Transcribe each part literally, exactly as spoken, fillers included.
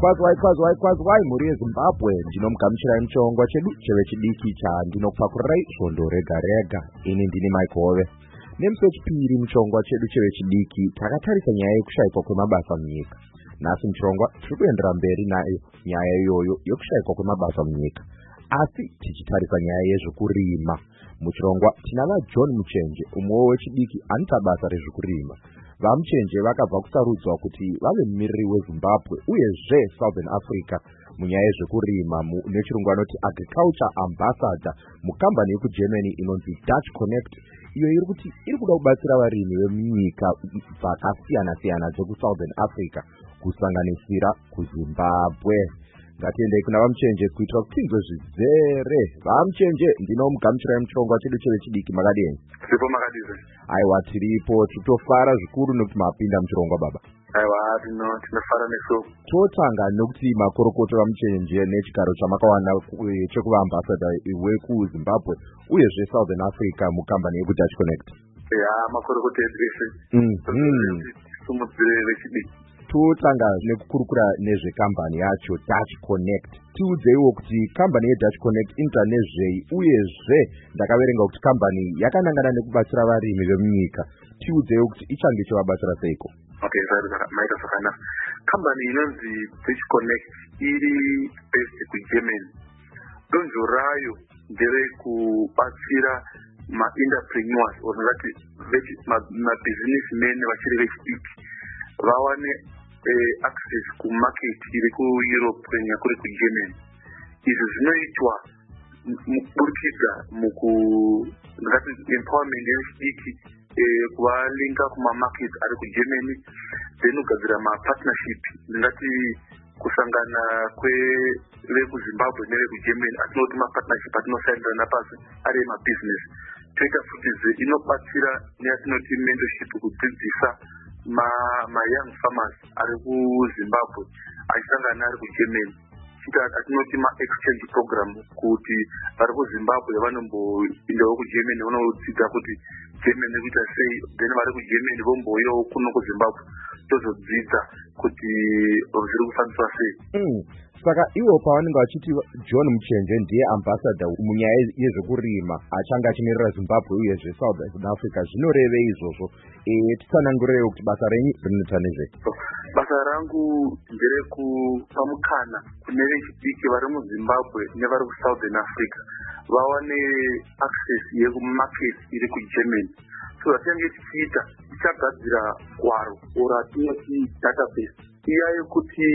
Kwazwai kwazwai kwazwai muri yeZimbabwe ndinomugamuchirai muchirongwa chedu chevechidiki chandinokupakurai svondo rega rega. Ini ndini Mike Hove. Nemusi wechipiri muchirongwa chedu chevechidiki takatarisa nyaya yekushayikwa kwemabasa munyika. Nhasi muchirongwa tiri kuendera mberi nayo nyaya iyoyo yokushayikwa kwemabasa munyika, asi tichitarisa nyaya yezvekurima. Muchirongwa tina vaJohn Muchenje, umwewo wechidiki anoita basa rezvekurima. VaMuchenje vakabva kusarudzwa kuti vave mumiriri weZimbabwe uyezve Southern Africa munyaya yezvekurima nechirungu anoti agriculture ambassador mukambani yekuGermany inonzi Dutch Connect, iyo iri kuti iri kuda kubatsira varimi vemunyika dzakasiyana siyana dzeku-Southern Africa kusanganisira kuZimbabwe. Ngatiendei kuna VaMuchenje kuitira kuti tinzwe zvizere. VaMuchenje ndinomugamuchirai muchirongwa chedu chevechidiki. Makadini? Tiripo makadize. Aiwa, tiripo titofara zvikuru nokuti mapinda muchirongwa baba. Aiwa, tino tinofara nesu. Totanga nokuti makorokoto VaMuchenje nechigaro chamakawana chekuva ambassador wekuZimbabwe uyezve Southern Africa mukambani yeku-Dutch Connect. Ya, makorokoto edrese. Mhm. Sumudzire vechidiki. Totanga nekukurukura nezvekambani yacho Dutch Connect. Tiudzeiwo kuti kambani yeDutch Connect inoita nezvei, uyezve ndakaverenga kuti kambani yakanangana nekubatsira varimi vemunyika. Tiudzeiwo kuti ichange ichivabatsira seiko. Okay, maita zvakanaka. Kambani inonzi Dutch Connect iri based kuGermany. Donzvo rayo nderekubatsira ma-entrepreneurs orati ma-businessmen vachiri vechidiki vawane eh, access kumarket iri kuEurope kwenye kuri kuGermany. Izvi zvinoitwa muburikidza muku ngati empowerment yechidiki eh, kuvalinga kumamarket ari kuGermany, then kugadzira mapartnership ngati kusangana kwevekuZimbabwe nevekuGermany atinoti mapartnership atinosainirana pasi ari emabusiness. Toita futi inobatsira neyatinoti mentorship kudzidzisa ma, ma young farmers ari kuZimbabwe achisangana ari kuGermany. Chita atinoti ma-exchange program kuti vari kuZimbabwe vanomboindawo kuGermany vanodzidza kuti Germany kuita sei, then vari kuGermany vombouyawo kuno kuZimbabwe tozodzidza kuti zviri kufambiswa sei. Mm. Saka ivo pavanenge vachiti John Muchenje ndiye ambassador munyaya yezvekurima achanga achimirira Zimbabwe uyezve South Africa, zvinorevei izvozvo? Eh, titsanangurirei kuti basa renyu rinoita nezvei? Basa rangu nderekupa mukana kune vechidiki vari muZimbabwe nevari kuSouthern Africa vawane access yekumarket iri kuGermany. So vatinenge tichiita tichagadzira gwaro ora tinoti database iya yekuti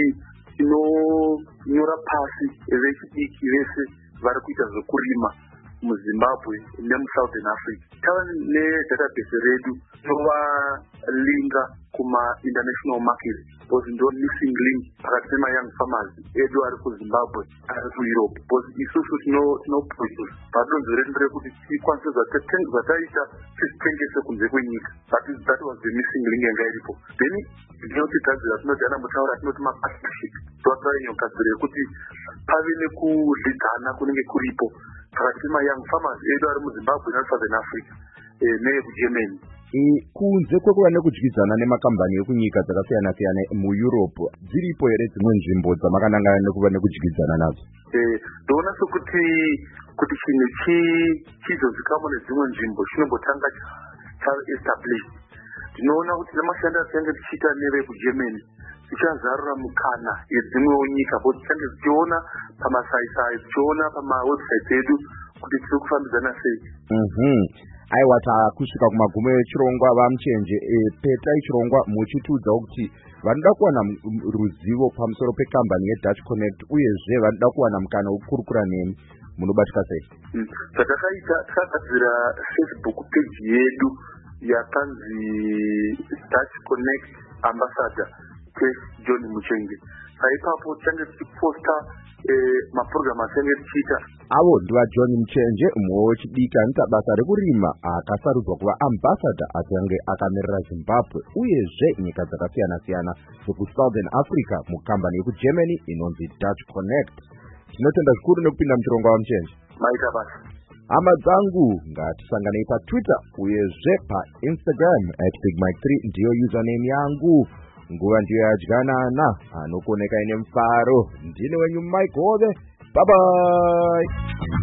inonyora pasi vechidiki vese vari kuita zvekurima muZimbabwe nemuSouthern Africa. Tava nedatabase redu tovalinga kuma-international market because ndo missing link pakati pema-young farmers edu ari kuZimbabwe ari kuEurope, because isusu tinoproduce badonzo redu rekuti tikwanise zvataita tisitengese kunze kwenyika. That was the missing link yanga iripo. Then ndinoti tagadzira tinoti ana mutaura tinoti mapartnership toatainyogadzira yekuti pave nekudyidzana kunenge kuripo pakati pema-young farmers edu ari muZimbabwe neSouthern Africa neyekuGermany. Kunze kwekuva nekudyidzana nemakambani ekunyika dzakasiyana siyana muEurope, dziripo here dzimwe nzvimbo dzamakanangana nekuva nekudyidzana nadzo? Ndoona sokuti kuti chinhu chizozikamwa nedzimwe nzvimbo chinombotanga cha-established. Ndinoona kuti nemashandiro atinenge tichiita nevekuGermany tichazarura mukana yedzimwewo nyika, kuti tichange tichiona pamasaisai tichiona pamawebsite edu kuti tiri kufambidzana sei. Mhm. Aiwa, takusvika kumagumo echirongwa VaMuchenje. E, petai chirongwa muchitiudzawo kuti vanoda kuwana ruzivo pamusoro pekambani yeDutch Connect uyezve vanoda kuwana mukana wekukurukura nemi munobatika sei? Zvatakaita takagadzira Facebook page yedu yakanzi Dutch Connect Ambassador John Muchenje. Saipapo tichange tichiposta eh, maprogram atinenge tichiita. Avo ndivaJohn Muchenje, umwewo wechidiki anoita basa rekurima akasarudzwa kuva ambassador achange akamirira Zimbabwe uyezve nyika dzakasiyana siyana dzekuSouthern Africa mukambani yekuGermany inonzi Dutch Connect. Tinotenda zvikuru nekupinda muchirongwa VaMuchenje. Maita basa. Hama dzangu ngatisanganei paTwitter uyezve paInstagram at big mike three ndiyo username yangu. nguva ndiyo yadyanana, anokoneka ine mufaro. Ndini wenyu Mike Hove. Bye bye.